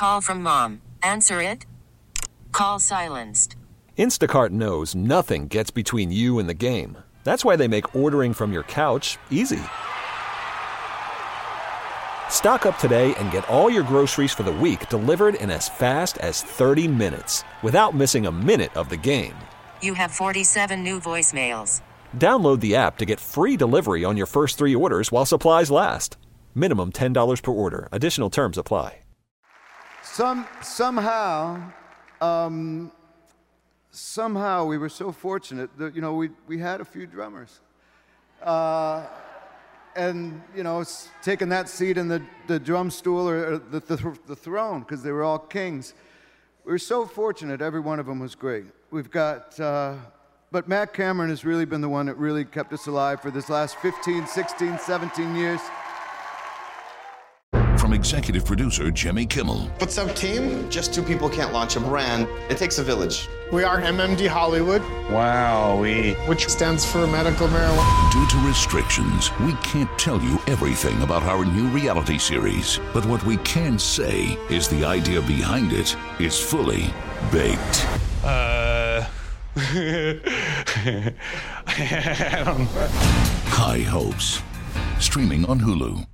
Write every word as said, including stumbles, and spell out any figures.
call from mom. Answer it. Call silenced. Instacart knows nothing gets between you and the game. That's why they make ordering from your couch easy. Stock up today and get all your groceries for the week delivered in as fast as thirty minutes without missing a minute of the game. You have forty-seven new voicemails. Download the app to get free delivery on your first three orders while supplies last. Minimum ten dollars per order. Additional terms apply. Some somehow, um, somehow we were so fortunate that, you know, we we had a few drummers, uh, and you know, s- taking that seat in the, the drum stool or, or the, the the throne because they were all kings. We were so fortunate. Every one of them was great. We've got, uh, but Matt Cameron has really been the one that really kept us alive for this last fifteen, sixteen, seventeen years. From executive producer Jimmy Kimmel. What's up, team? Just two people can't launch a brand. It takes a village. We are M M D Hollywood. Wowee. Which stands for medical marijuana. Due to restrictions, we can't tell you everything about our new reality series. But what we can say is the idea behind it is fully baked. Uh... I don't know. High Hopes. Streaming on Hulu.